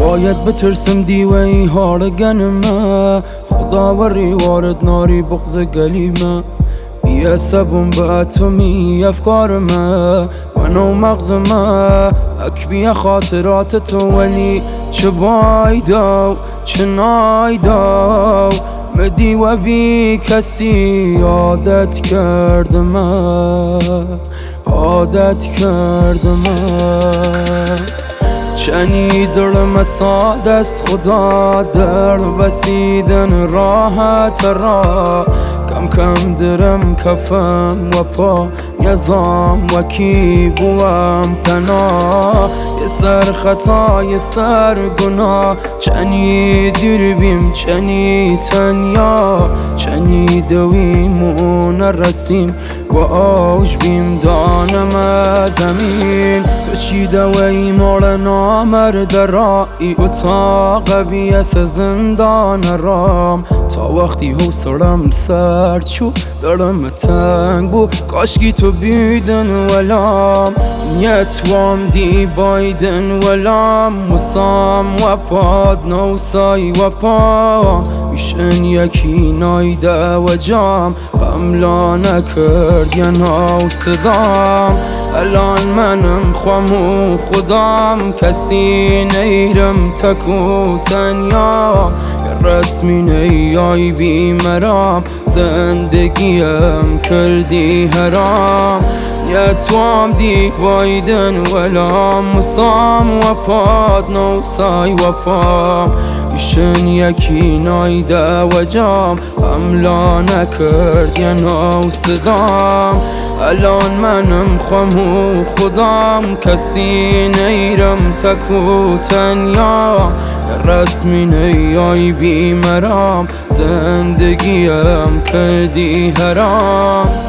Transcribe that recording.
باید بترسم دیوی هارگنمه خدا وری وارد ناری بغض گلیمه بیه سبون به اتمی افکارمه منو مغزمه اکبیه خاطرات تو ولی چه بایدو چه نایدو بدی و بی کسی عادت کردمه عادت کردمه شنیدم ساد از خدا در وسیدن راحت را کم کم درم کفم و پا یزام و کی بوم تنا یه سر خطا یه سر گناه چنی دیر بیم چنی تنیا چنی دویمون رسیم و آوش بیم دانم زمین تو چی دوی مال نامرد رایی اتاق بیس زندان رام تا وقتی حوصلم سر چو دلم تنگ بو کاشکی تو بیدن ولام نیتوام دی بایدن ولام وسام و پاد نوسای و پام ویشن یکی نایده و جام قملا نکرد یا ناو صدام الان منم خوامو خدام کسی نیرم تکو تنیام رسمی نیای بی مرام زندگیم کردی حرام یتوام دی بایدن ولام وسام و پاد نوسای و پام ویشن یکی نایده و جام حملا نکرد یا ناو صدام الان منم خوامو خدام کسی نیرم تکو تنیام رسمی نیای بی مرام زندگیم کردی حرام